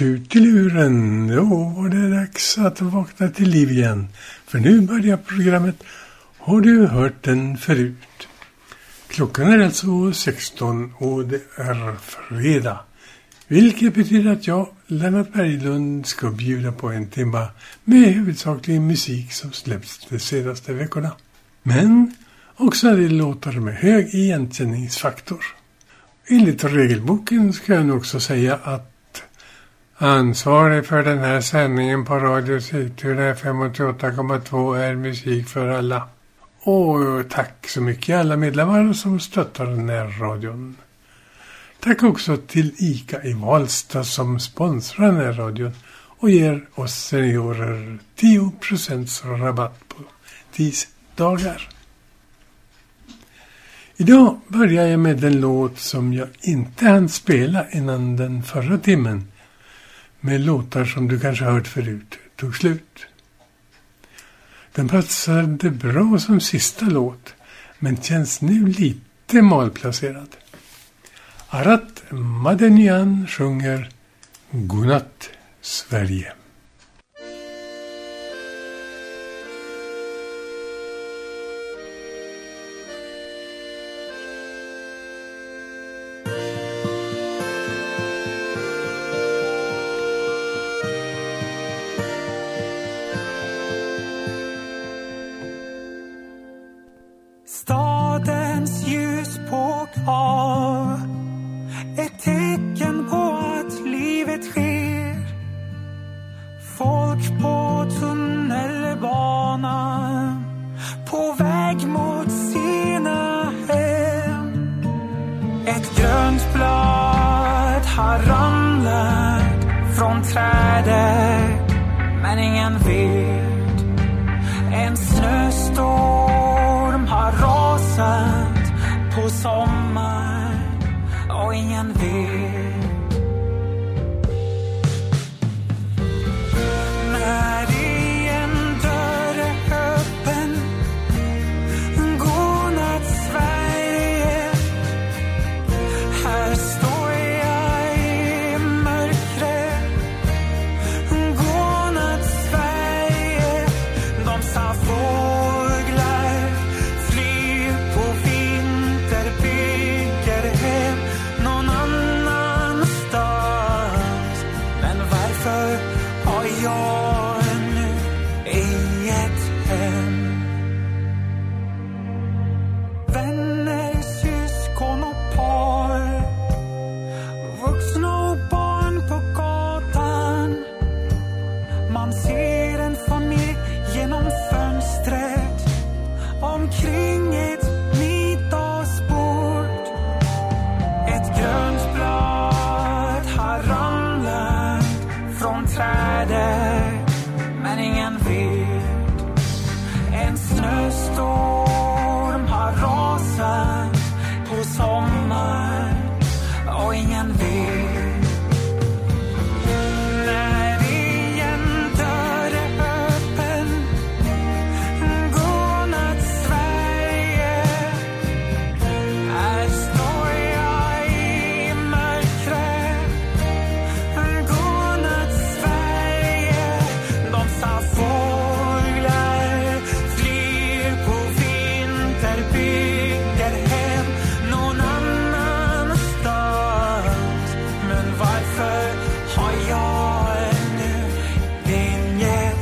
Ut i luren, då var det dags att vakna till liv igen. För nu börjar programmet Har du hört den förut? Klockan är alltså 16 och det är fredag. Vilket betyder att jag, Lennart Berglund, ska bjuda på en timme med huvudsaklig musik som släppts de senaste veckorna. Men också är det låtar med hög igenkänningsfaktor. Enligt regelboken ska jag också säga att ansvarig för den här sändningen på Radio Sigtuna 58,2 är musik för alla. Och tack så mycket alla medlemmar som stöttar närradion. Tack också till ICA i Valsta som sponsrar närradion och ger oss seniorer 10% rabatt på tisdagar. Idag börjar jag med en låt som jag inte hann spela innan den förra timmen. Med låtar som du kanske hört förut tog slut. Den passade bra som sista låt, men känns nu lite malplacerad. Arat Madenian sjunger Godnatt Sverige. Stadens ljus på av, ett tecken på att livet sker. Folk på tunnelbanan, på väg mot sina hem. Ett grönt blad har ramlat från trädet, men ingen vet. En snöstorm har rasat på sommar och ingen vet. När en dörr är öppen, godnatt Sverige. Här står jag i mörkret, godnatt Sverige. De sa fåglar flyr på vinter, bygger hem någon annanstans. Men varför har jag nu inget hem? Vänner, syskon och par, vuxna och barn på gatan. Man ser en familj genom fönstret, omkring ett middagsbord. Ett grönt blad har ramlat från trädet, men ingen vet. En snöstorm har rasat på sommar och ingen vet. När igen dörr är öppen, godnatt Sverige. Här står jag i mörkret, godnatt Sverige. De sa fåglar flyr på vinter, bygger hem någon annanstans. Men varför har jag nu inget?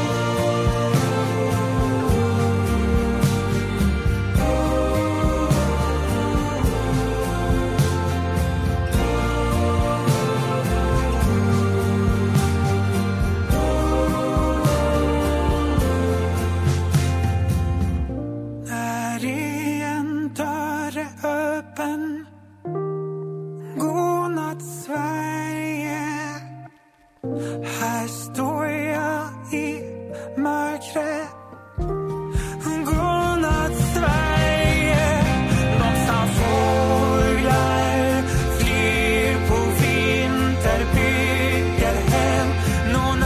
När en dörr är öppen, godnatt Sverige. Här står jag i mörkret, godnatt Sverige. De sa fåglar flyr på vinter, bygger hem någon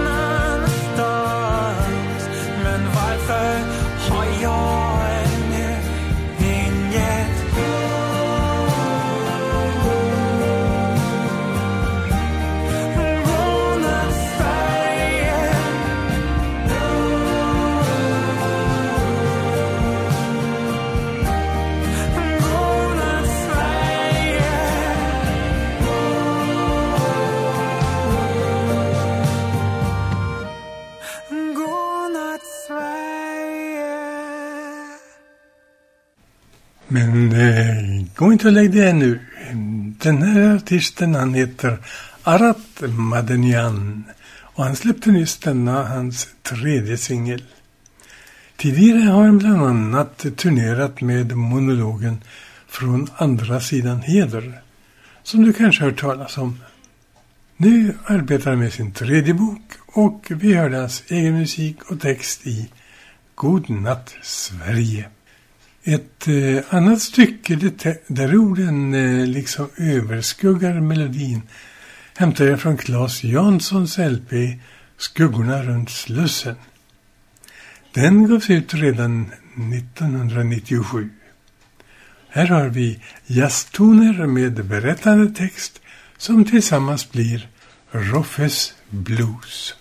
annanstans. Men varför har jag nu inget? Godnatt Men gå inte och lägg det nu. Den här artisten, han heter Arat Madenian. Och han släppte nyss denna hans 3:e singel. Tidigare har han bland annat turnerat med monologen Från andra sidan heder, som du kanske hört talas om. Nu arbetar han med sin 3:e bok och vi hörde hans egen musik och text i God natt Sverige. Ett annat stycke där orden liksom överskuggar melodin hämtar jag från Claes Janssons LP Skuggorna runt Slussen. Den gavs ut redan 1997. Här har vi jazztoner med berättande text som tillsammans blir Roffes Blues.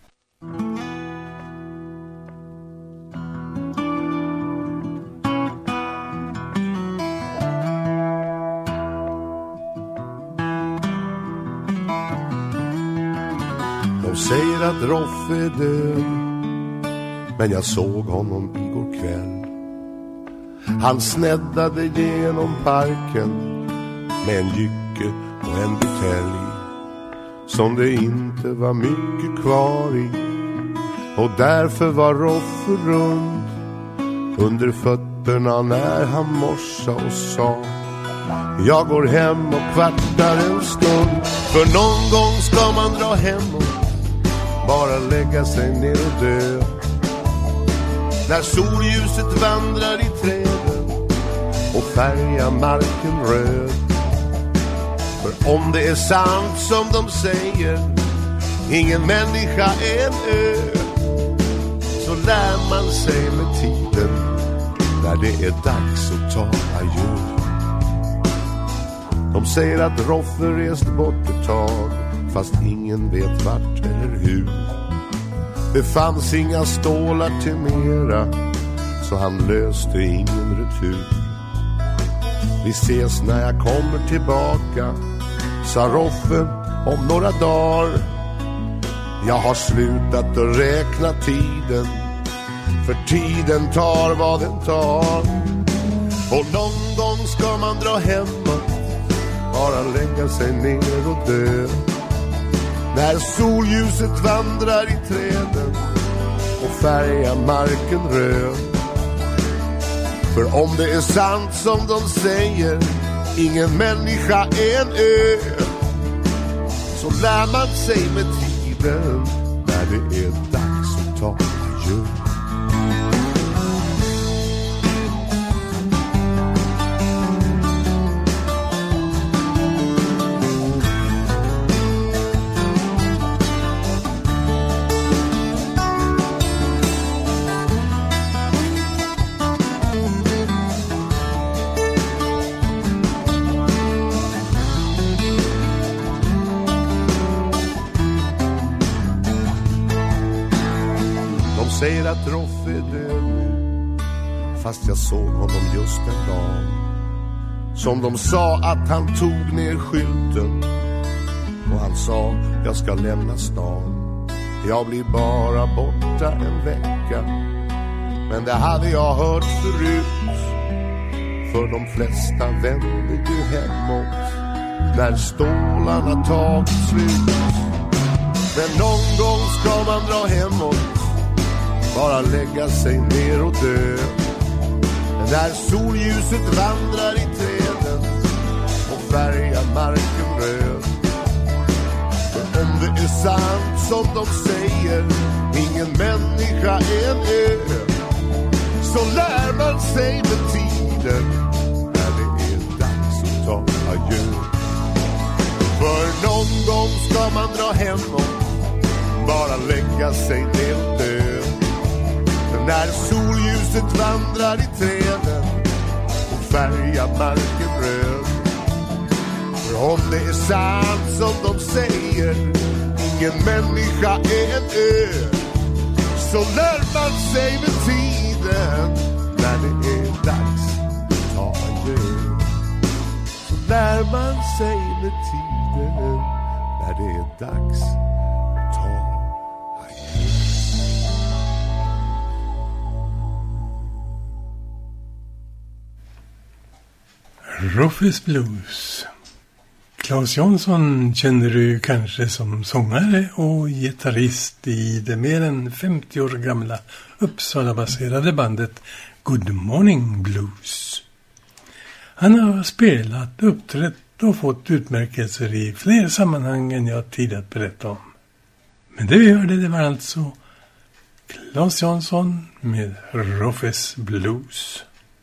De säger att Roffe är död, men jag såg honom igår kväll. Han sneddade genom parken med en jycke och en butelj som det inte var mycket kvar i. Och därför var Roffe rund under fötterna när han morsade och sa: jag går hem och kvartar en stund, för någon gång ska man dra hem och bara lägga sig ner och dö. När solljuset vandrar i träden och färgar marken röd. För om det är sant som de säger, ingen människa är en ö, så lär man sig med tiden när det är dags att ta adjö. De säger att Roffe rest bort ett tag, fast ingen vet vart eller hur. Det fanns inga stålar till mera, så han löste ingen retur. Vi ses när jag kommer tillbaka, sa Roffe om några dagar. Jag har slutat att räkna tiden, för tiden tar vad den tar. Och någon gång ska man dra hemåt, bara lägga sig ner och dö. När solljuset vandrar i träden och färgar marken röd. För om det är sant som de säger, ingen människa är en ö, så lär man sig med tiden när det är dags att ta adjö. Säger att Roffe är död nu, fast jag såg honom just en dag. Som de sa att han tog ner skylten, och han sa: jag ska lämna stan, jag blir bara borta en vecka. Men det hade jag hört förut, för de flesta vände ju hemåt när stålarna tagit slut. Men någon gång ska man dra hemåt, bara lägga sig ner och dö. När solljuset vandrar i träden och färgar marken röd. För om det är sant som de säger, ingen människa är en ö, så lär man sig med tiden när det är dags att ta adjö. För någon gång ska man dra hemåt, bara lägga sig ner och dö. När solljuset vandrar i träden och färgar marken röd. För om det är sant som de säger, ingen människa är en ö, så lär man sig med tiden när det är dags att ta adjö. Så lär man sig med tiden när det är dags att ta adjö. Roffes Blues. Claes Jansson känner du kanske som sångare och gitarrist i det mer än 50 år gamla Uppsala-baserade bandet Good Morning Blues. Han har spelat, uppträtt och fått utmärkelser i fler sammanhang än jag tidigare berättat om. Men det vi hörde, det var alltså Claes Jansson med Roffes Blues.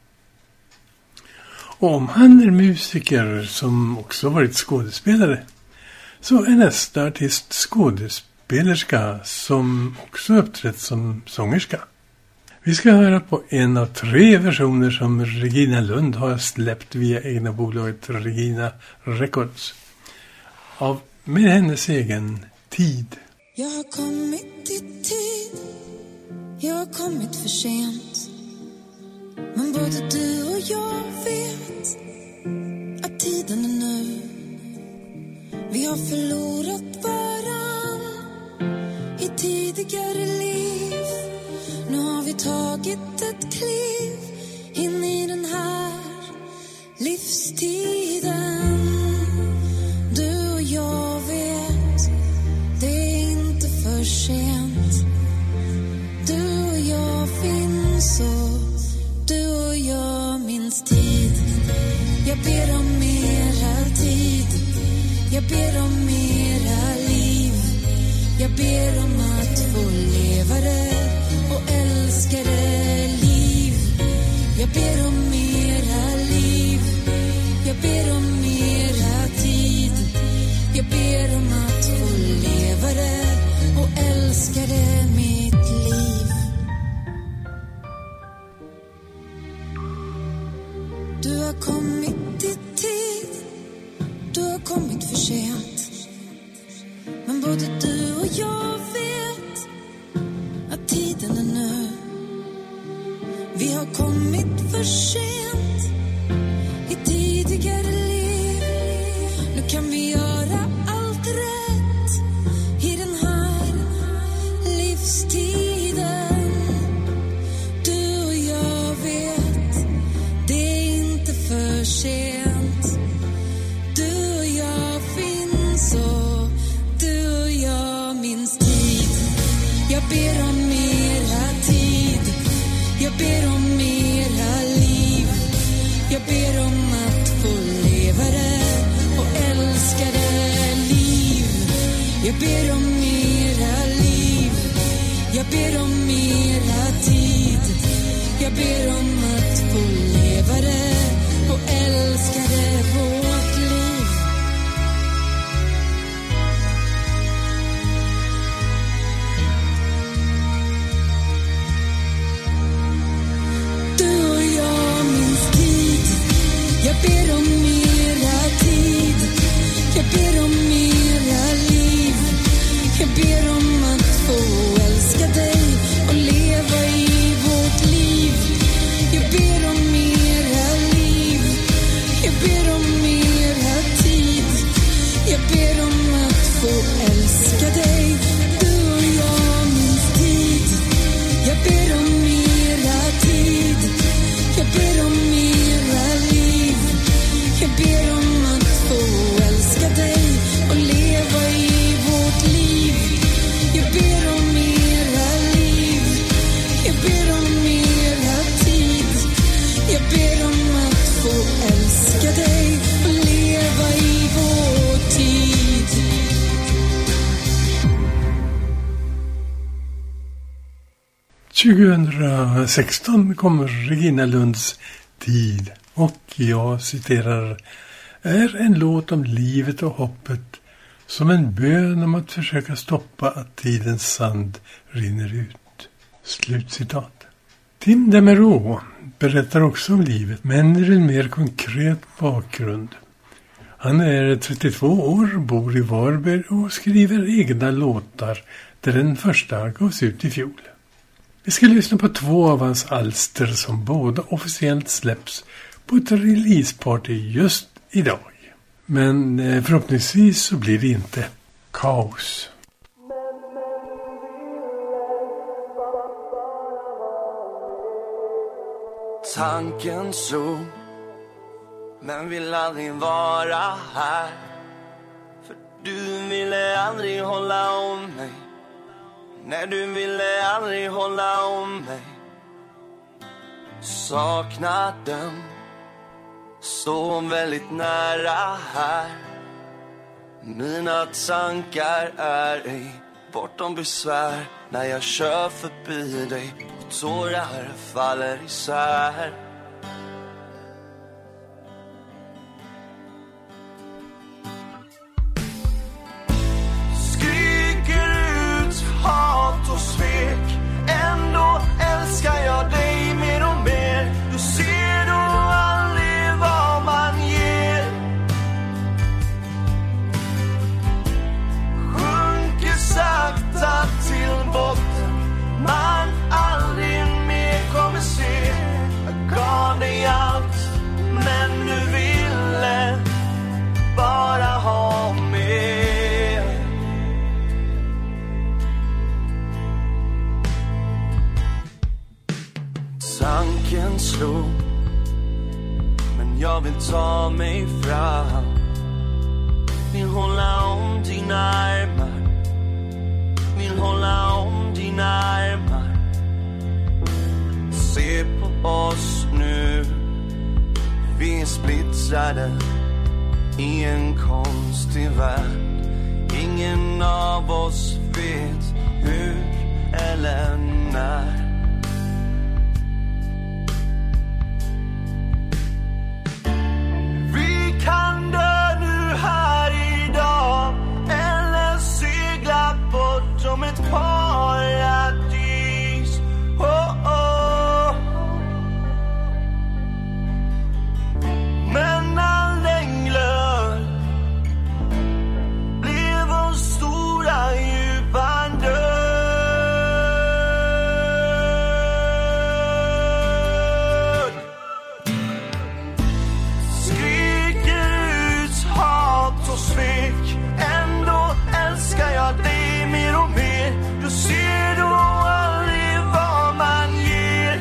Och om han är musiker som också varit skådespelare, så är nästa artist skådespelerska som också uppträtt som sångerska. Vi ska höra på en av 3 versioner som Regina Lund har släppt via egna bolaget Regina Records av med hennes egen Tid. Jag har kommit i tid, jag har kommit för sent. Men både du och jag vet att tiden är nu. Vi har förlorat varann i tidigare liv. Nu har vi tagit ett kliv in i den här livstiden. Du och jag vet, det är inte för sent. Du och jag finns och du och jag minns tid. Jag ber om mera tid. Jag ber om mera liv. Jag ber om att få leva det och älska det liv. Jag ber om mera liv. Jag ber om mera tid. Jag ber om att få leva det och älska det mitt liv. Du har kommit i tid, du har kommit för sent. Men både du och jag vet att tiden är nu. Vi har kommit för sent i tidigare liv. Nu kan vi göra allt rätt i den här livstiden. Du och jag vet, det är inte för sent. Du och jag finns och du och jag minns tid. Jag ber om mera tid. Jag ber om mera liv. Jag ber om att få leva det och älska det liv. Jag ber om mera liv. Jag ber om mera tid. Jag ber om att få leva det och älska det vårt liv. Du och jag minns tid. Jag ber om mera tid. Jag ber om mera liv. Jag ber om att få älska dig och leva i vårt liv. Jag ber om mera liv. Jag ber om mera tid. Jag ber om att få älska dig. Du och jag minns tid. Jag ber om mera tid. Jag ber om mera liv. Jag ber om att få älska dig och leva i vårt liv. Jag ber om mera liv. Jag ber om mera tid. Jag ber om att få älska dig och leva i vår tid. 2016 kommer Regina Lunds Tid och jag citerar: är en låt om livet och hoppet, som en bön om att försöka stoppa att tidens sand rinner ut. Slutcitat. Tim Demeraux berättar också om livet, men i en mer konkret bakgrund. Han är 32 år, bor i Varberg och skriver egna låtar, där den första gavs ut i fjol. Vi ska lyssna på 2 av hans alster som båda officiellt släpps på ett releaseparty just idag. Men förhoppningsvis så blir det inte kaos. Tanken slog men vill aldrig vara här. För du ville aldrig hålla om mig. Nej, du ville aldrig hålla om mig. Saknaden står väldigt nära här. Mina tankar är ej bortom besvär när jag kör förbi dig och tårar faller isär. Hat och svek, ändå älskar jag dig mer och mer. Du ser då aldrig vad man ger. Sjunker sakta till botten, man aldrig mer kommer se. Jag gav dig allt, men du ville bara ha mer. Tanken slog, men jag vill ta mig fram. Vill hålla om dina armar. Vill hålla om dina armar. Se på oss nu. Vi är splittrade i en konstig värld. Ingen av oss vet hur eller när. Kan dö nu här idag, eller segla bort som ett paradis. Oh, oh. Men all änglar blev vår stora djupa död. Svek, ändå älskar jag dig mer och mer. Du ser då aldrig vad man ger.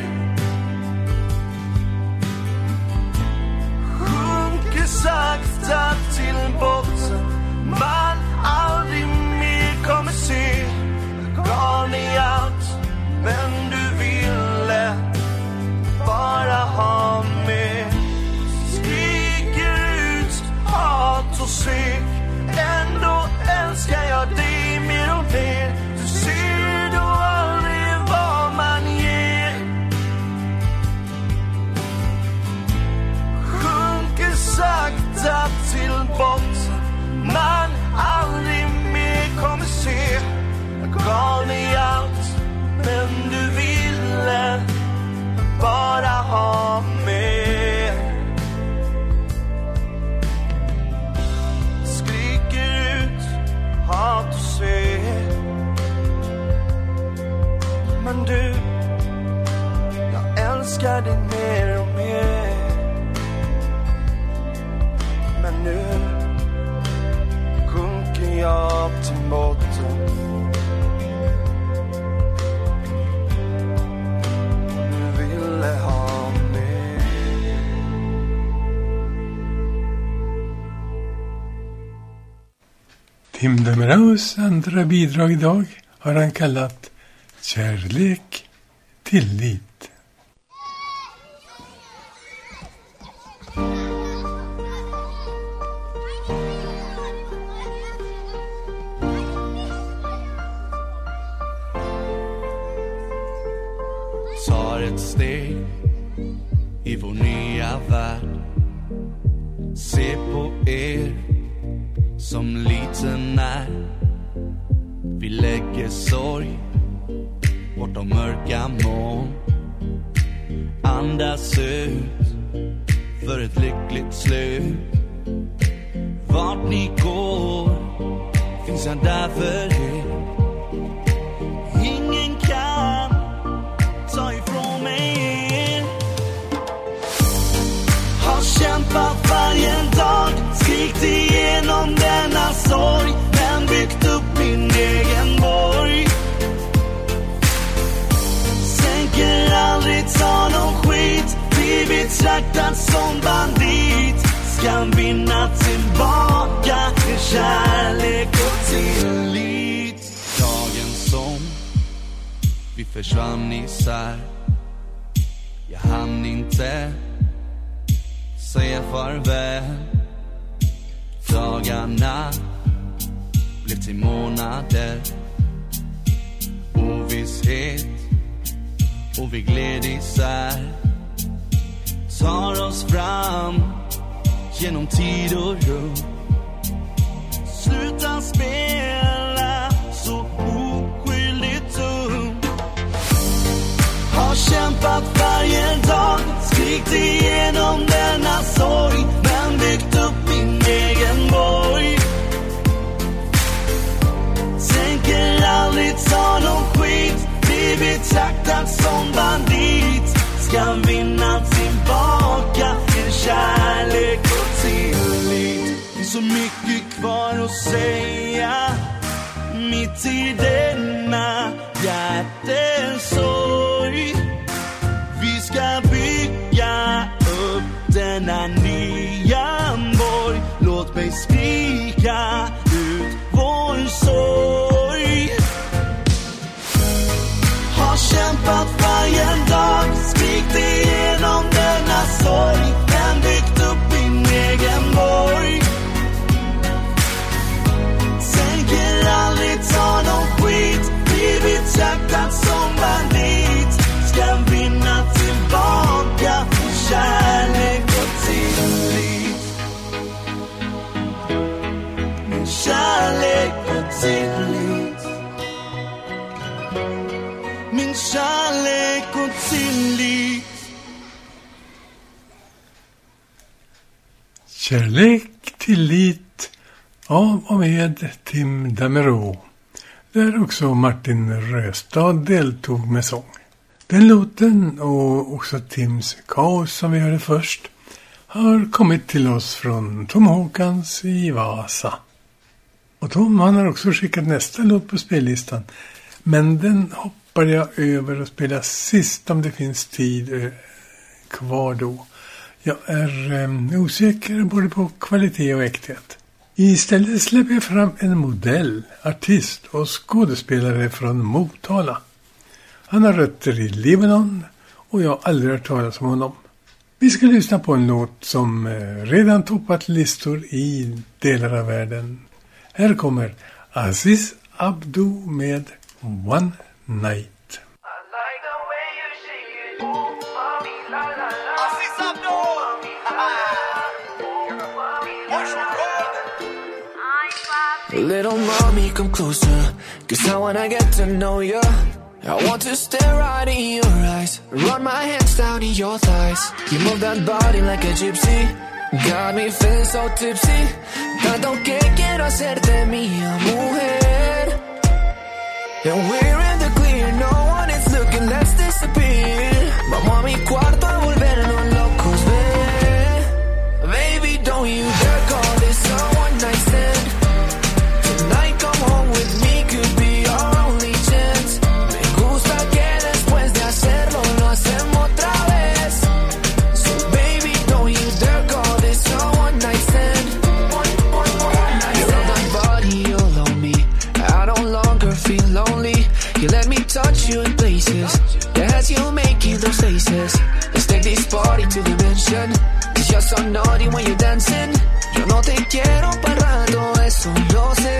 Sjunker sakta till botten, man aldrig mer kommer se. Jag gav dig allt, men du ville bara ha mer. Hat och svek, ändå älskar jag dig mer och mer. Du ser då aldrig vad man ger. Sjunker sakta till botten, man aldrig mer kommer se. Jag gav dig allt, men du ville bara ha mer. Hat och svek. Men du, jag älskar dig mer och mer. Men nu sjunker jag till botten. Du ville ha mer. Tim Demeraus andra bidrag idag har han kallat Kärlek, tillit. Tar ett steg i vår nya värld. Se på er som liten är. Vi lägger sorg bortom mörka moln. Andas ut för ett lyckligt slut. Vart ni går finns jag där för er. Ingen kan ta ifrån mig er. Har kämpat varje dag, skrikt igenom denna sorg, men byggt upp min egen borg. Sänker aldrig ta någon skit, blir betraktad som bandit. kärlek och tillit. Dagen som vi försvann isär, jag hann inte säga farväl. Dagarna blev till månader, ovisshet och vi gled isär. Tar oss fram genom tid och rum. Sluta spela så oskyldigt tung. Har kämpat varje dag, skrikt igenom denna sorg, men byggt upp min egen borg. Tänker aldrig ta någon skit, blir betraktad som bandit. Ska vinna tillbaka en kärlek och tillit. Det är så mycket kvar att säga mitt i denna hjärtesorg. Vi ska bygga upp denna nya borg. Låt mig skrika ut vår sorg. Har kämpat varje dag, skrikt igenom denna sorg, men byggt upp min egen borg. Tänker aldrig ta någon skit, blir betraktad som bandit. Ska vinna tillbaka kärlek och tillit. Kärlek och tillit. Min kärlek och tillit. Kärlek, tillit av och med Tim Dameron, där också Martin Röstad deltog med sång. Den låten och också Tims kaos som vi hörde först har kommit till oss från Tom Håkans i Vasa. Och Tom, han har också skickat nästa låt på spellistan, men den hoppar jag över och spelar sist om det finns tid kvar då. Jag är osäker både på kvalitet och äkthet. Istället släpper jag fram en modell, artist och skådespelare från Motala. Han har rötter i Libanon och jag har aldrig hört talas om honom. Vi ska lyssna på en låt som redan toppat listor i delar av världen. Här kommer Aziz Abdu med One Night. Little mommy, come closer, 'cause I wanna get to know you. I want to stare right in your eyes, run my hands down in your thighs. You move that body like a gypsy, got me feeling so tipsy. Tanto que quiero hacerte mía, mujer. And we're in the clear, no one is looking, let's disappear. Vamos a mi cuarto a volvernos locos, baby, don't you dare call this a one night stand. Tonight come home with me, could be our only chance. Me gusta que después de hacerlo lo hacemos otra vez. So baby, don't you dare call this a one night stand. You love that body all on me, I don't longer feel lonely. You let me touch you in places, as you making those faces. Let's take this party to the mansion, 'cause you're so naughty when you're dancing. Yo no te quiero para rato, eso lo sé.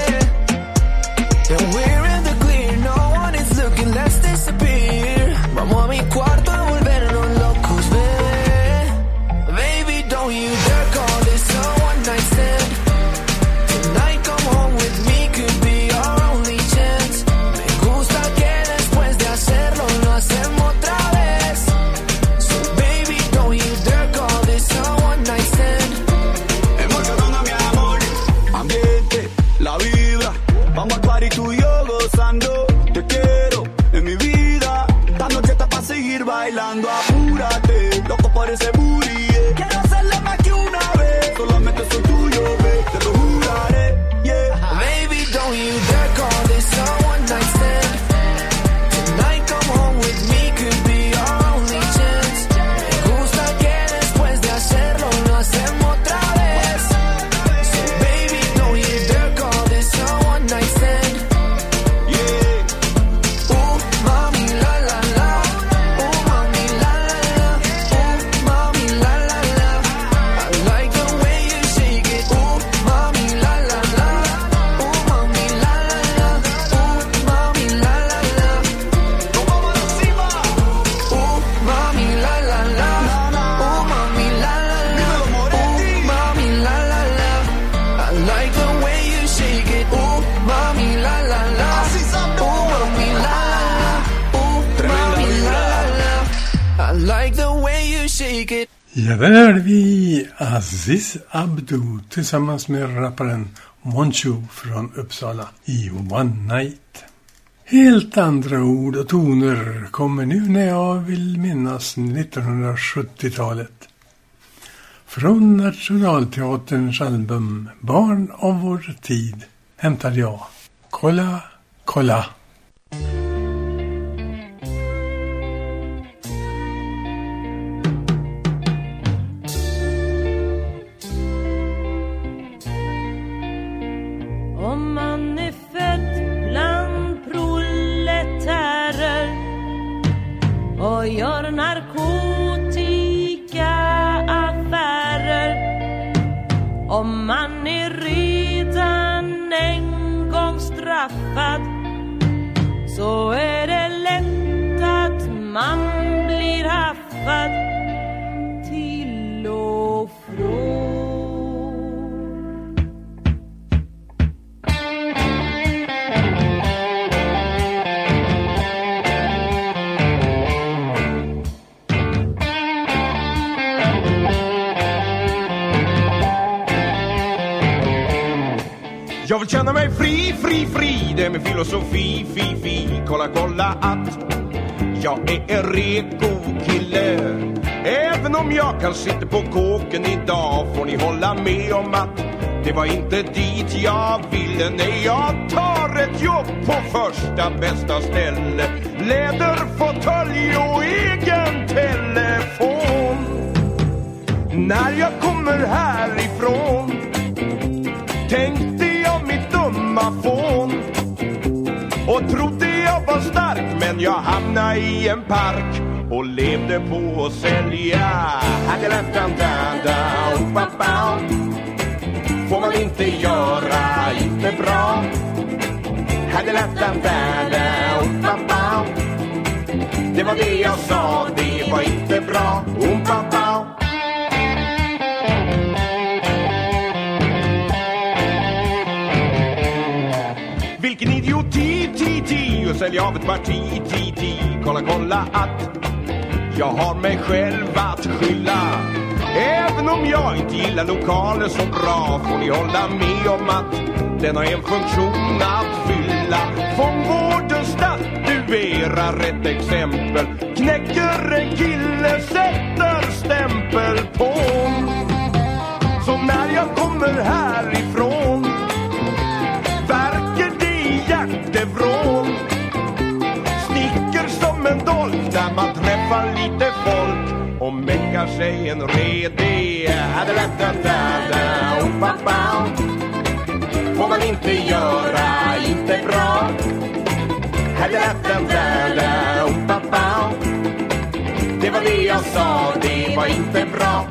And we're in the clear, no one is looking, let's disappear. Vamos a mi cuarto a volvernos locos, baby, don't you dare call this a one night stand. Tonight come home with me, could be our only chance. Me gusta que después de hacerlo lo hacemos otra vez. So baby, don't you dare call this a one night stand. Emocionando mi amor, ambiente, la vibra. Vamos al party tú y yo gozando. Te quiero en mi vida. Esta noche está para seguir bailando. Apúrate, loco por ese booty, yeah. Quiero hacerlo más que una vez. Solamente soy tuyo, babe, te lo juraré, yeah. Baby, don't you dare call this a one night stand. Tonight come home with me, could be our only chance. Me gusta que después de hacerlo lo hacemos otra vez. So baby, don't you Ja, där hörde vi Aziz Abdu tillsammans med rapparen Moncho från Uppsala i One Night. Helt andra ord och toner kommer nu när jag vill minnas 1970-talet. Från Nationalteaterns album Barn av vår tid hämtade jag Kolla, kolla. Om man är född bland proletärer och gör narkotikaaffärer, om man är redan en gång straffad, så är det lätt att man blir haffad till och från. Jag vill känna mig fri, fri, fri. Det är min filosofi, fi, fi. Kolla, kolla att jag är en reko kille. Även om jag kan sitta på kåken idag, får ni hålla med om att det var inte dit jag ville. Nej, jag tar ett jobb på första bästa ställe. Läderfåtölj och egen telefon. När jag kommer härifrån tänkte jag mitt dumma fån och trodde jag var stark, men jag hamnade i en park och levde på att sälja. Får man inte göra, inte bra. Det var det jag sa, det var inte bra. Vilken idioti, ti, och sälja av ett parti, ti. Kolla, kolla att jag har mig själv att skylla. Även om jag inte gillar lokaler så bra, får ni hålla med om att den har en funktion att fylla. Fångvården statuerar ett exempel. Knäcker en kille, sätter stämpel på. Så när jag kommer härifrån verkar det i hjärtevrån. Sticker som en dolk där man träffar lite folk och mäckar sig en redig. Får man inte göra, inte bra. Det var det jag sa, det var inte bra.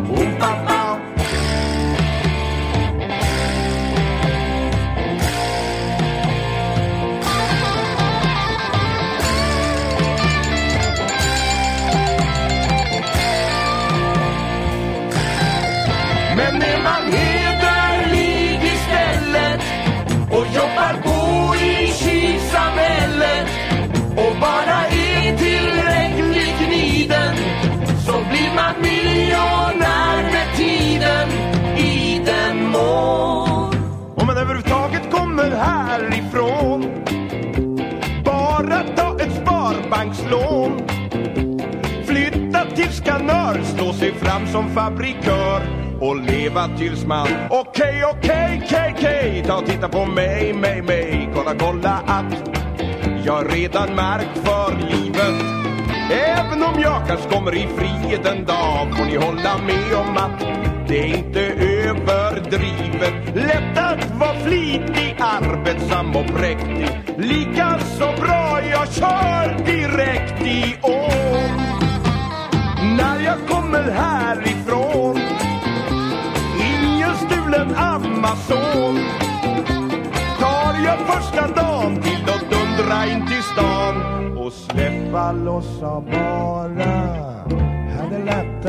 Men är man hederlig istället och jobbar på i kylsamhället och bara är tillräckligt gniden, så blir man miljonär med tiden, i den mån. Om man överhuvudtaget kommer härifrån, bara ta ett sparbankslån, flytta till Skanör, slå sig fram som fabrikör och leva tills man okej, ta och titta på mig. Kolla att jag redan märkt för livet. Även om jag kanske kommer i frihet en dag, får ni hålla med om att det inte är överdrivet. Lätt att vara flitig, arbetsam och präktig. Lika så bra jag kör direkt i år. När jag kommer härifrån, ingen stulen Amazon, tar jag första dagen till att dundra in till stan och släppa loss av bara. Hade lätt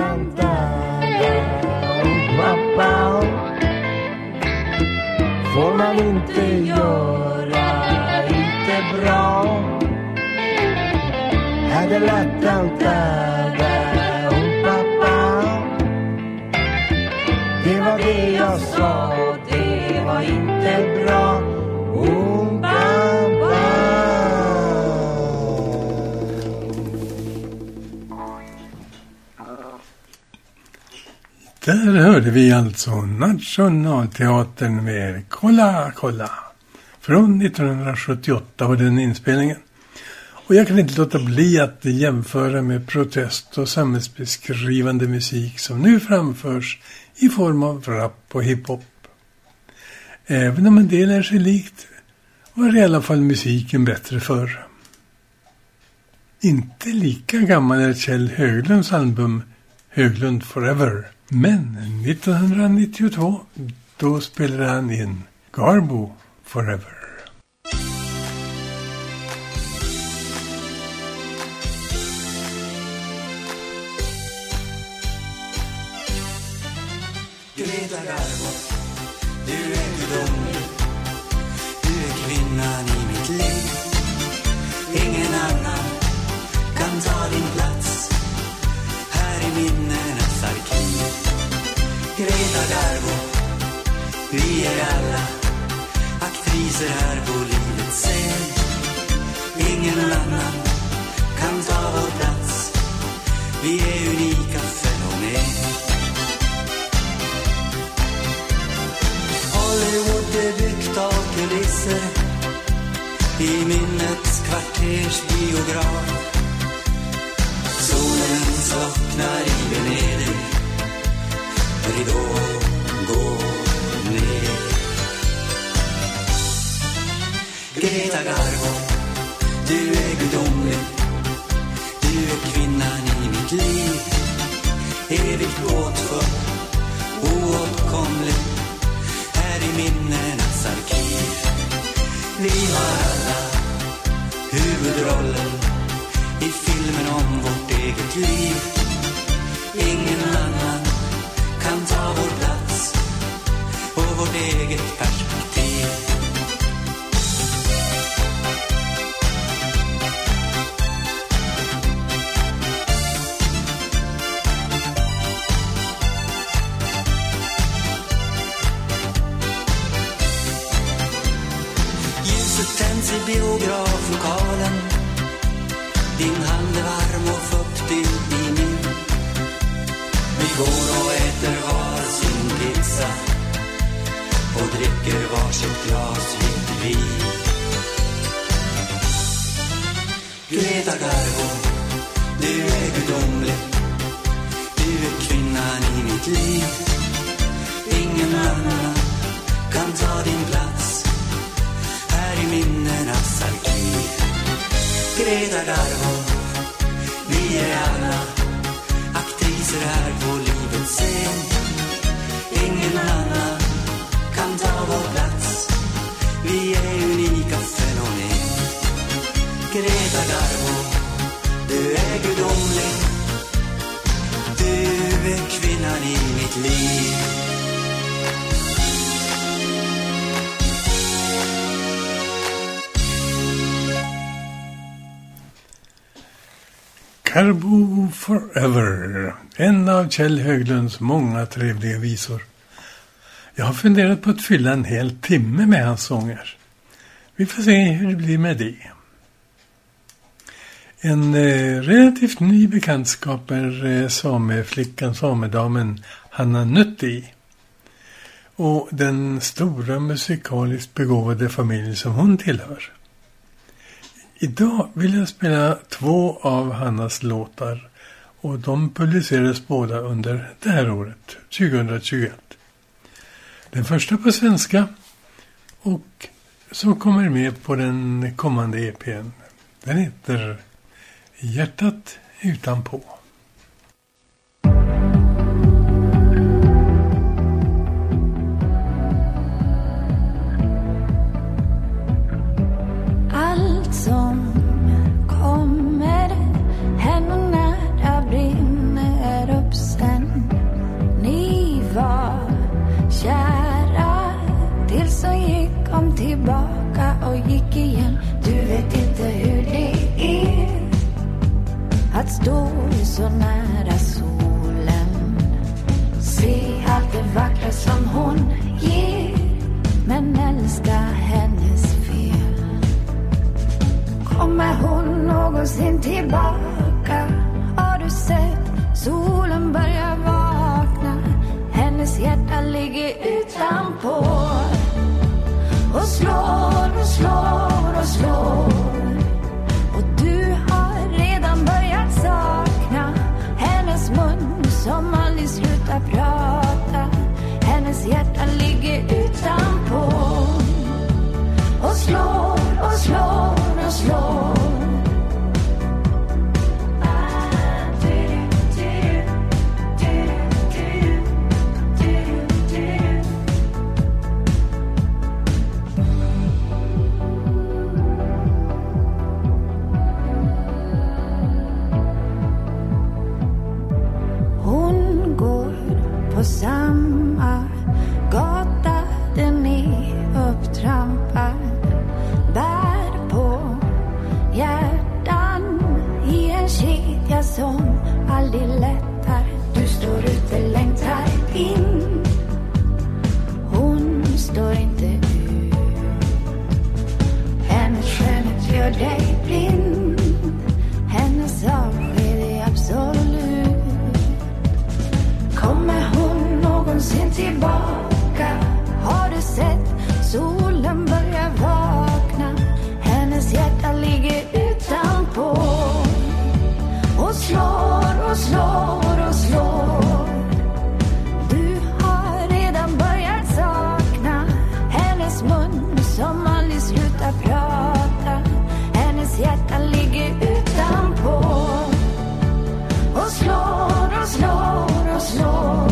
får man inte göra, inte bra. Hade lätt jag sa och det var inte bra. Boom, bam, Där hörde vi alltså Nationalteatern med Kolla, kolla. Från 1978 var den inspelningen. Och jag kan inte låta bli att jämföra med protest- och samhällsbeskrivande musik som nu framförs i form av rap och hiphop. Även om en del är sig likt var i alla fall musiken bättre förr. Inte lika gammal är Kjell Höglunds album Höglund Forever. Men 1992 då spelade han in Garbo Forever. Greta Garbo, du är gudomlig. Du är kvinnan i mitt liv. Ingen annan kan ta din plats här i minnenas arkiv. Greta Garbo, vi är alla aktriser här på livets scen. Ingen annan kan ta vår plats. Vi är unika fenomen. Hollywood är byggt av kulisser i minnets kvarters biograf. Solen slocknar i Venedig, ridån går ner. Greta Garbo, du är gudomlig. Du är kvinnan i mitt liv. Evigt gåtfull, oåtkomlig här i minnenas arkiv. Vi har alla huvudrollen i filmen om vårt eget liv. Ingen annan kan ta vår plats och vårt eget perspektiv. Ljuset tänds i biograflokalen. Din hand är varm och fuktig i min. Vi går och äter var sin pizza och dricker varsitt glas vitt vin. Greta Garbo, du är gudomlig. Du är kvinnan i mitt liv. Ingen annan kan ta din plats här i minnenas arkiv. Greta Garbo, vi är alla aktriser här på livets scen. Ingen annan kan ta vår plats. Vi är unika fenomen. Greta Garbo, du är gudomlig. Du är kvinnan i mitt liv. Garbo Forever, en av Kjell Höglunds många trevliga visor. Jag har funderat på att fylla en hel timme med hans sånger. Vi får se hur det blir med det. En relativt ny bekantskap är samedamen Hanna Nutti och den stora musikaliskt begåvade familj som hon tillhör. Idag vill jag spela 2 av Hannas låtar och de publicerades båda under det här året, 2021. Den första på svenska och som kommer med på den kommande EP:n. Den heter Hjärtat utanpå. Allt som kommer hem och nära brinner upp sen. Ni var kära tills hon gick om tillbaka och gick igen. Du vet inte hur det är att stå i någonsin tillbaka? Har du sett solen börja vakna? Hennes hjärta ligger utanpå och slår och slår och slår. Och du har redan börjat sakna hennes mun som aldrig slutar prata. Hennes hjärta ligger utanpå och slår och slår och slår. Samma gata den är upptrampad, bär på hjärtan i en kedja som aldrig lättar. Du står ute, längtar in, hon står inte ut. Hennes skönhet gör dig blind, hennes avsked är absolut. Kommer hon någonsin tillbaka? Har du sett solen börja vakna? Hennes hjärta ligger utanpå och slår och slår och slår. Du har redan börjat sakna hennes mun som aldrig slutar prata. Hennes hjärta ligger utanpå och slår och slår och slår.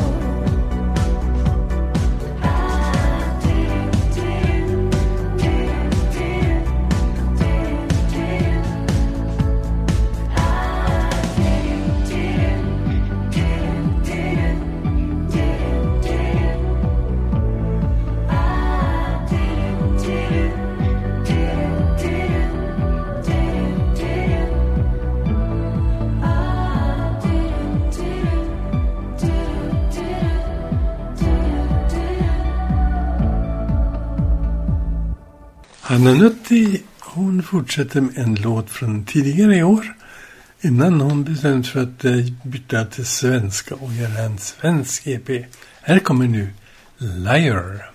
Anna Nutti, hon fortsätter med en låt från tidigare i år innan hon bestämt för att byta till svenska och göra en svensk EP. Här kommer nu Liar.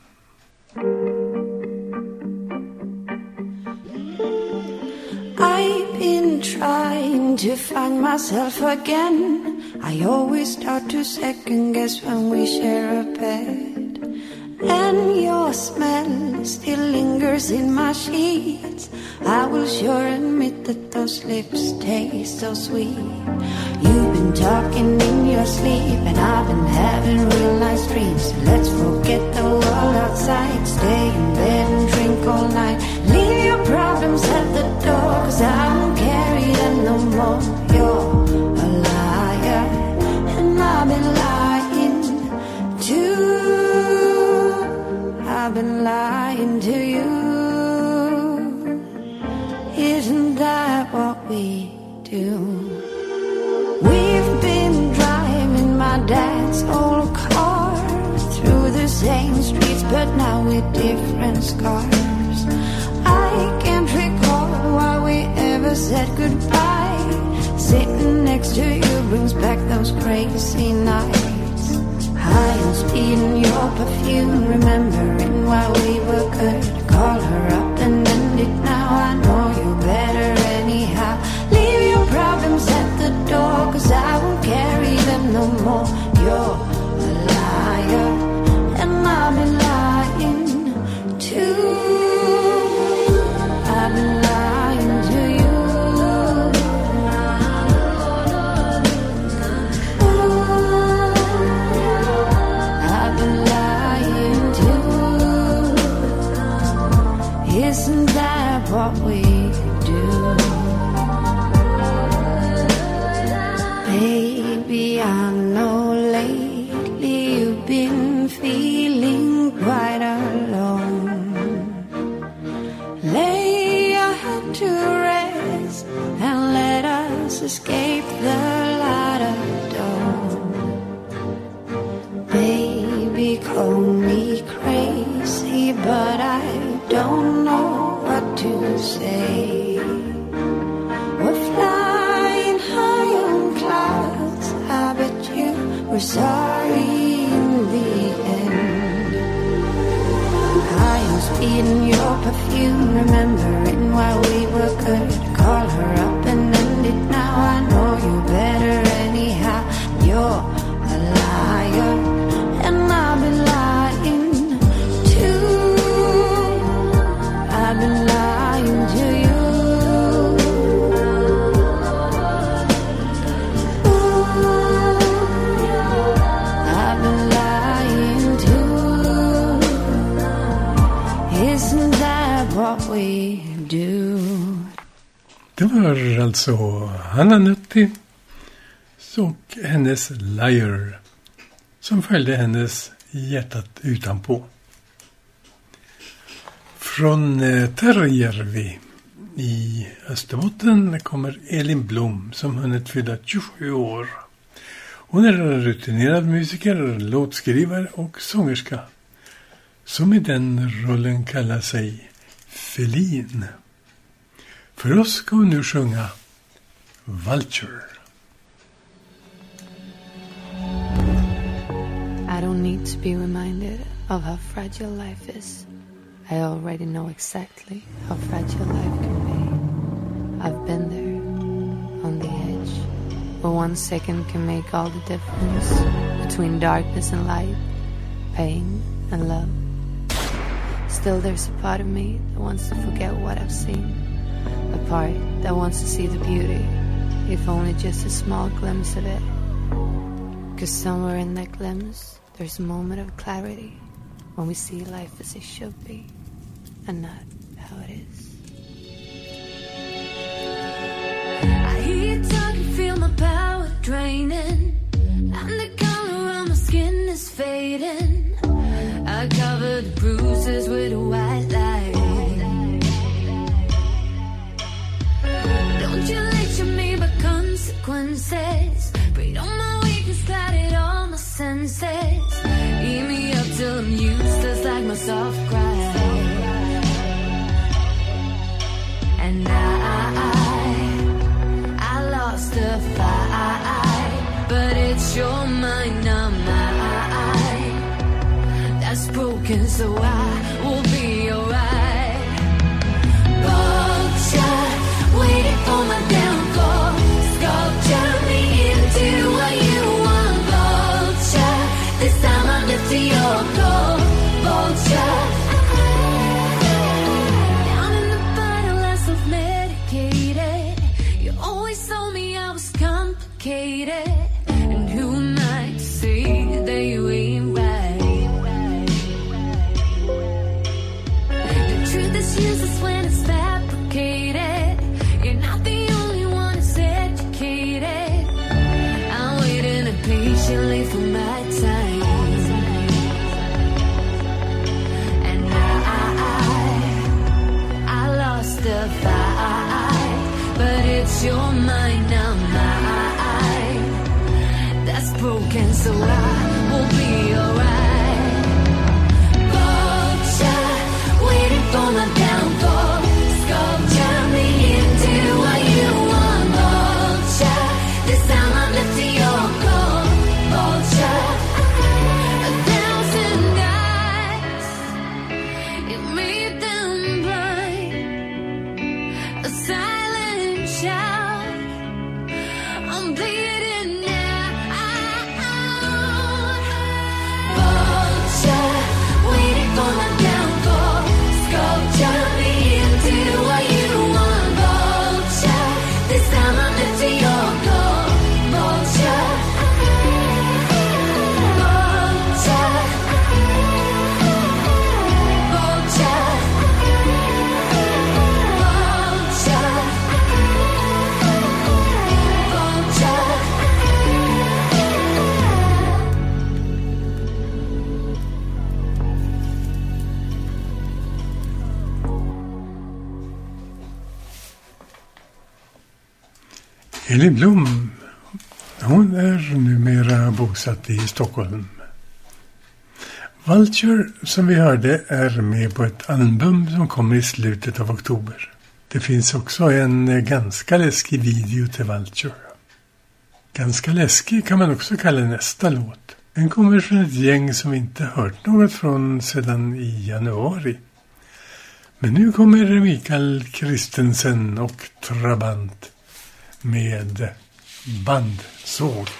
I've been trying to find myself again. I always start to second guess when we share a bed. And your smell still lingers in my sheets. I will sure admit that those lips taste so sweet. You've been talking in your sleep, and I've been having real nice dreams. Let's forget the world outside, stay in bed and drink all night. Leave your problems at the door, 'cause I won't carry them no more. You're a liar, and I've been lying too. I've been lying to you. Isn't that what we do? We've been driving my dad's old car through the same streets, but now with different scars. I can't recall why we ever said goodbye. Sitting next to you brings back those crazy nights. High on speed in your perfume, remembering why we were good. Call her up and end it now. I know you better anyhow. Leave your problems at the door, 'cause I won't carry them no more. You're a liar, and I've been lying too. I've been lying to you. Isn't that what we do? Baby, I know lately you've been feeling quite alone. Lay your head to rest and let us escape the light of dawn. Baby, call me crazy, but I don't know what to say. we're sorry in the end. I am speeding your perfume, remembering why we were good. Call her up and end it now. I know you better anyhow. You're a liar, and I've been lying too. I've been lying to you. I've been lying too. Isn't that what we do? Det var alltså Hanna Nutti och hennes Liar som följde hennes hjärtat utanpå. Från Terjärvi i Österbotten kommer Elin Blom som hunnit fylla 27 år. Hon är en rutinerad musiker, låtskrivare och sångerska som i den rollen kallar sig Felin. För oss ska hon nu sjunga Vulture. I don't need to be reminded of how fragile life is. I already know exactly how fragile life can be. I've been there, on the edge, where 1 second can make all the difference between darkness and light, pain and love. Still there's a part of me that wants to forget what I've seen, a part that wants to see the beauty, if only just a small glimpse of it. 'Cause somewhere in that glimpse there's a moment of clarity when we see life as it should be and not how it is. I hear you talking, feel my power draining, and the color of my skin is fading. I covered the bruises with a white light. Don't you lecture me by consequences. Breathe on my weakness, clouded all my senses. Eat me up till I'm useless like my soft cry. And I lost the fight, but it's your mind, not mine. That's broken, so I will be alright. Vulture, waiting for my downfall. Sculpture me into what you want. Vulture, this time I'm left to your call. Vulture. Down in the bottle, I self-medicated. You always told me I was complicated. And who am I to say that you ain't right? The truth is useless when it's fabricated. You're not the only one that's educated. I'm waiting patiently for my time. And I lost the fight, but it's your mind, not mine. That's broken, so I will be alright. Vulture, waiting for my downfall. Sculpture me into what you want. Vulture, this time I'm left to your call. Vulture, 1,000 eyes, it made them blind. A silent shout, I'm bleeding now. Vulture, waiting for my downfall. Sculpture me into what you want. Vulture, this time I'm left to your call. Vulture, vulture, vulture, Elin Blom, hon är numera bosatt i Stockholm. Vulture, som vi hörde, är med på ett album som kommer i slutet av oktober. Det finns också en ganska läskig video till Vulture. Ganska läskig kan man också kalla nästa låt. Den kommer från ett gäng som inte hört något från sedan i januari. Men nu kommer Mikael Kristensen och Trabant med Bandsåg.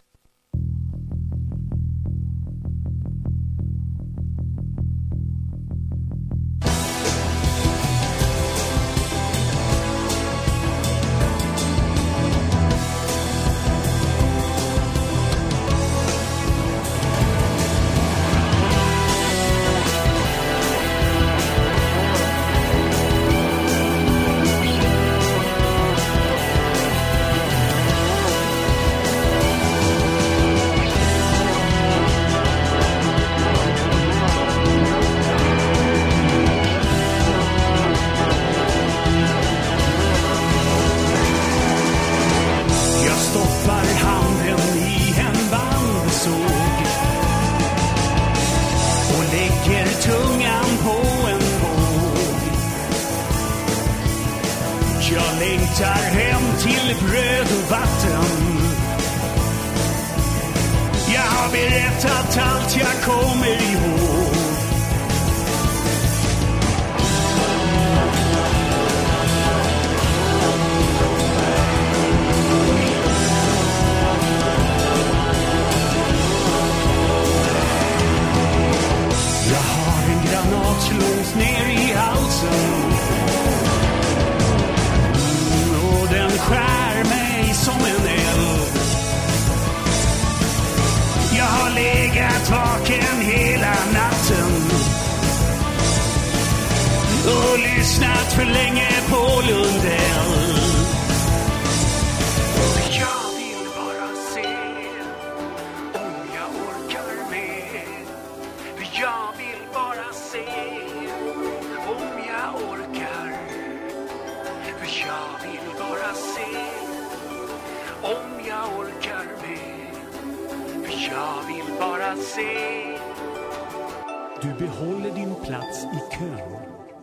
Du behåller din plats i kön.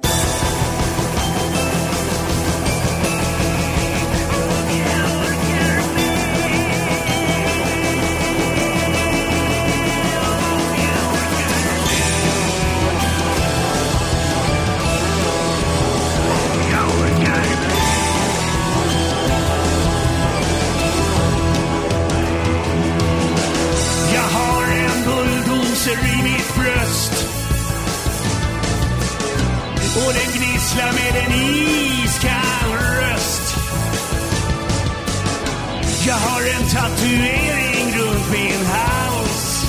I mitt bröst och den gnisslar med en iskall röst. Jag har en tatuering runt min hals,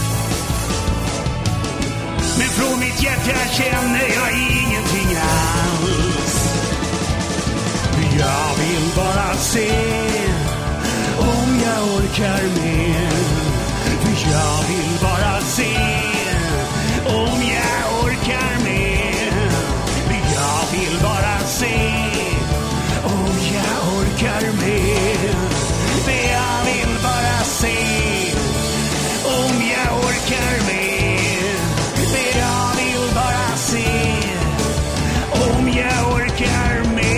men från mitt hjärta känner jag ingenting alls. Jag vill bara se om jag orkar med. Jag vill bara se om jag orkar med. Jag vill bara se om jag orkar med. Jag vill bara se om jag orkar med. Jag vill bara se om jag orkar med.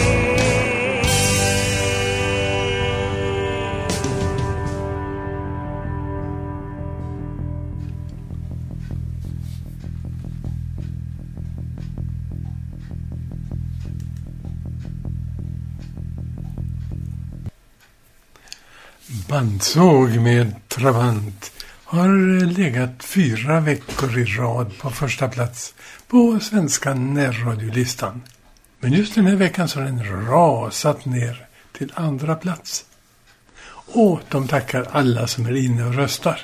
Bandsåg med Trabant har legat 4 veckor i rad på första plats på svenska närradiolistan. Men just den här veckan så har den rasat ner till andra plats. Och de tackar alla som är inne och röstar.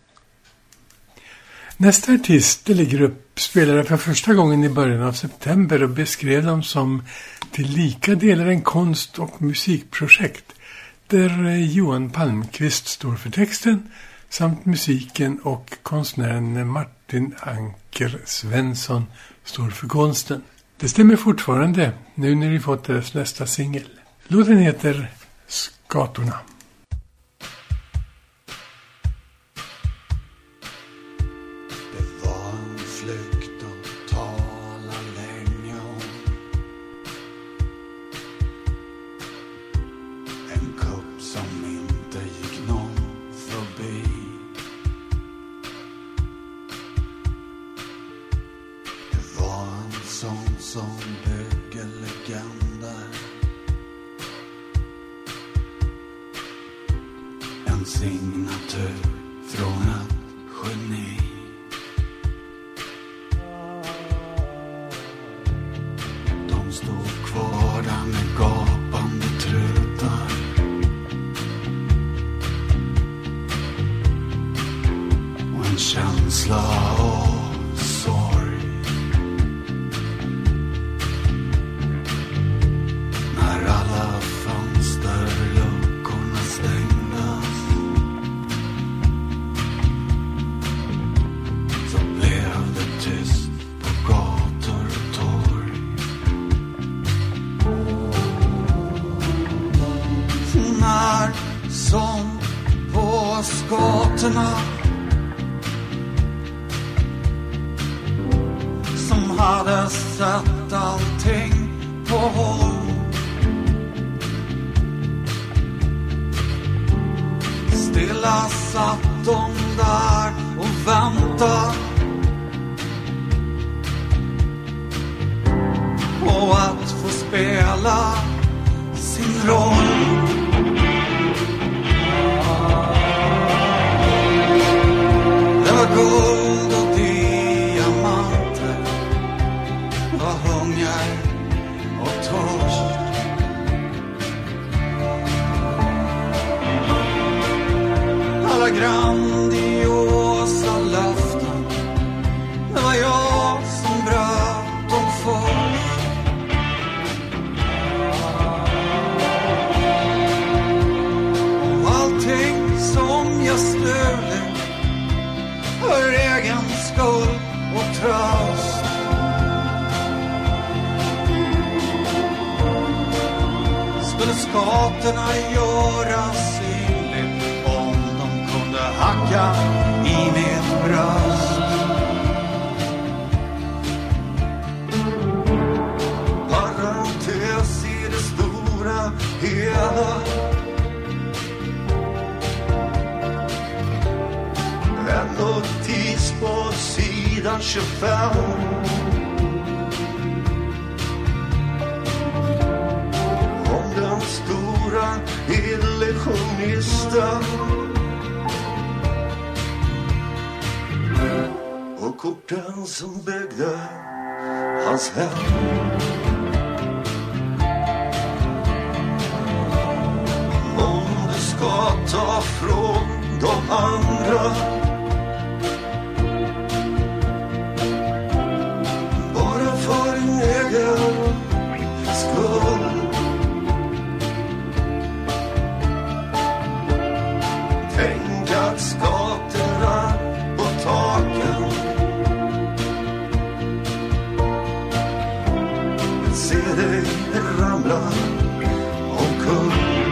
Nästa artist eller grupp spelade för första gången i början av september och beskrev dem som till lika delar en konst- och musikprojekt där Johan Palmqvist står för texten samt musiken och konstnären Martin Anker Svensson står för konsten. Det stämmer fortfarande nu när vi fått deras nästa singel. Låten heter Skatorna. Det var en flykt att tala länge om. En kupp som inte gick någon som bygger legender. En signatur från ett geni. De stod kvar där med gapande trutar. Och en känsla av sorg. När alla fönsterluckorna stängdes, så blev det tyst på gator och torg. När som på skatorna som hade sett allting på håll, stilla satt de där och väntade på att få spela sin roll. Det var guld och diamanter, det var hunger och törst. Alla grandiosa löften, det var jag som bröt dem först. Och allting som jag stulit för egen skull och tröst. Skulle skatorna göra synligt om de kunde hacka i mitt bröst. Parentes i det stora hela. En notis på sidan 25. Om den stora illusionisten. Och korten som byggde hans hem. Om du ska ta från de andra, bara för din egen skull. Tänk att skatorna på taken se dig ramla omkull.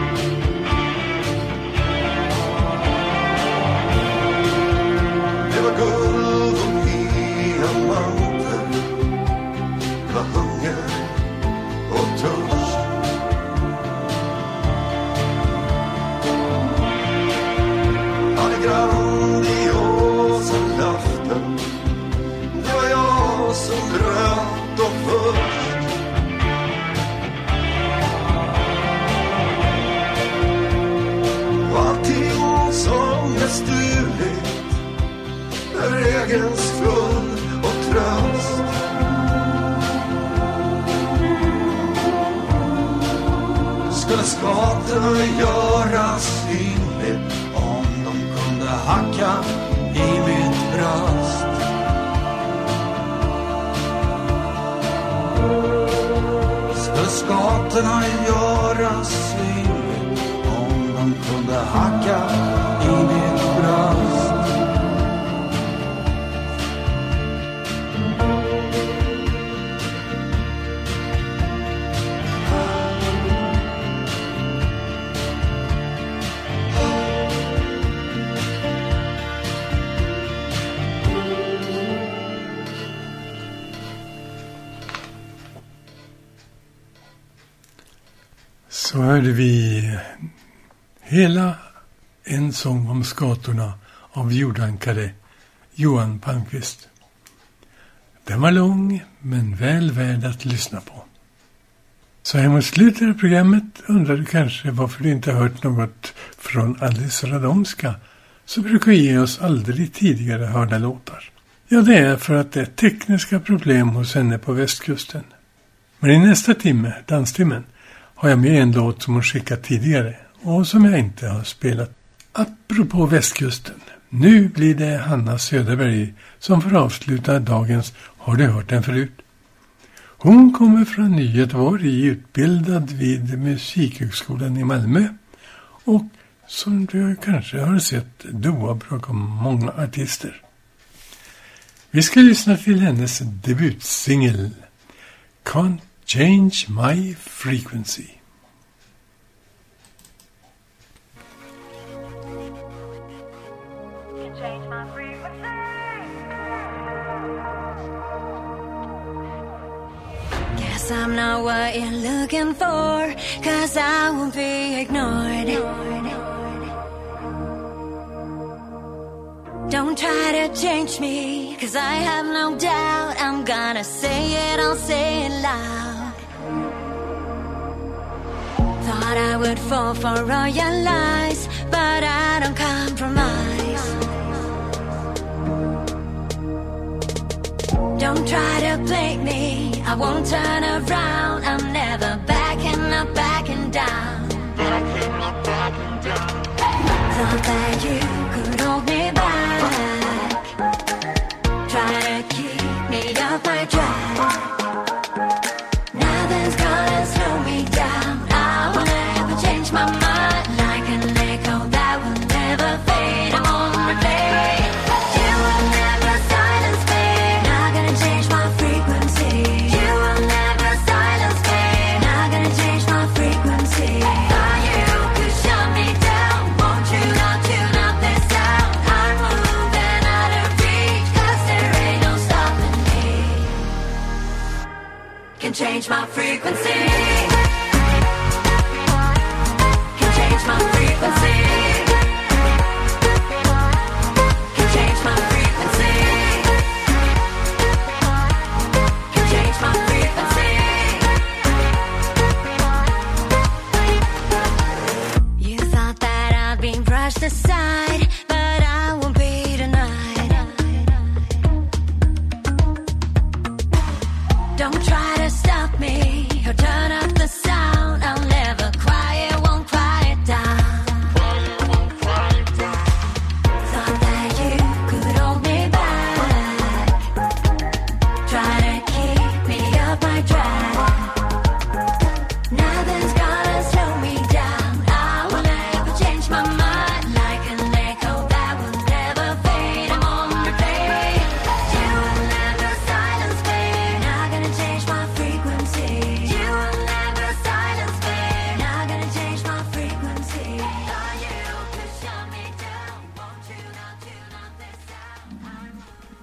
Det var guld och diamanter, det var hunger och törst. Hade grandiosa löften, det var jag som bröt dem först. Och allting som är stulit för egen skull och tröst. Skulle skatorna göra synligt om de kunde hacka i mitt bröst. Skulle skatorna göra synligt om de kunde hacka i mitt bröst. Så hörde vi hela En sång om skatorna av jordankare Johan Palmqvist. Den var lång men väl värd att lyssna på. Så här mot slutet av programmet undrar du kanske varför du inte hört något från Alice Radomska, så brukar ge oss aldrig tidigare hörda låtar. Ja, det är för att det är tekniska problem hos henne på västkusten. Men i nästa timme, danstimmen, har jag med en låt som hon skickat tidigare och som jag inte har spelat. Apropå västkusten, nu blir det Hanna Söderberg som får avsluta dagens Har du hört den förut? Hon kommer från Göteborg, utbildad vid Musikhögskolan i Malmö och som du kanske har sett doa bakom många artister. Vi ska lyssna till hennes debutsingel Can't Change My Frequency. Guess I'm not what you're looking for, 'cause I won't be ignored. Don't try to change me, 'cause I have no doubt I'm gonna say it, I'll say it loud. Thought I would fall for all your lies, but I don't compromise. Don't try to play me, I won't turn around. I'm never backing up, backing down. Backing up, backing down. Thought that you could hold me back, try to keep me off my track. Nothing's gonna slow me down. I will never change my mind. Like an echo that will never fade, I won't replay. You will never silence me, not gonna change my frequency. You will never silence me, not gonna change my frequency. Thought you could shut me down, won't you not tune out this sound? I'm moving out of reach, 'cause there ain't no stopping me. Can change my frequency. Can change my frequency. Can change my frequency. Can change my frequency. You thought that I'd been brushed aside, but I won't be denied. Don't try to stop me or turn up the sound. I'll never quiet, won't quiet down. Thought that you could hold me back, try to keep me off my track. Nothing's gonna slow me down. I will never change my mind. Like an echo that will never fade, I'm on replay. You will never silence me, not gonna change my frequency. You will never silence me, not gonna change my frequency. Thought you could shut me down, won't you not tune out this sound?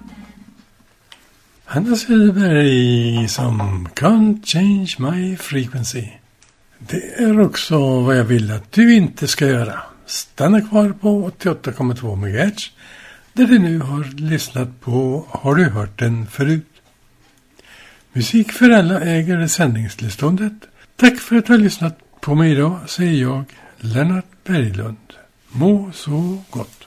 Hanna Söderberg som Can't Change My Frequency. Det är också vad jag vill att du inte ska göra. Stanna kvar på 88,2 MHz där du nu har lyssnat på Har du hört den förut? Musik för alla äger sändningstillståndet. Tack för att du har lyssnat på mig idag, säger jag, Lennart Berglund. Må så gott.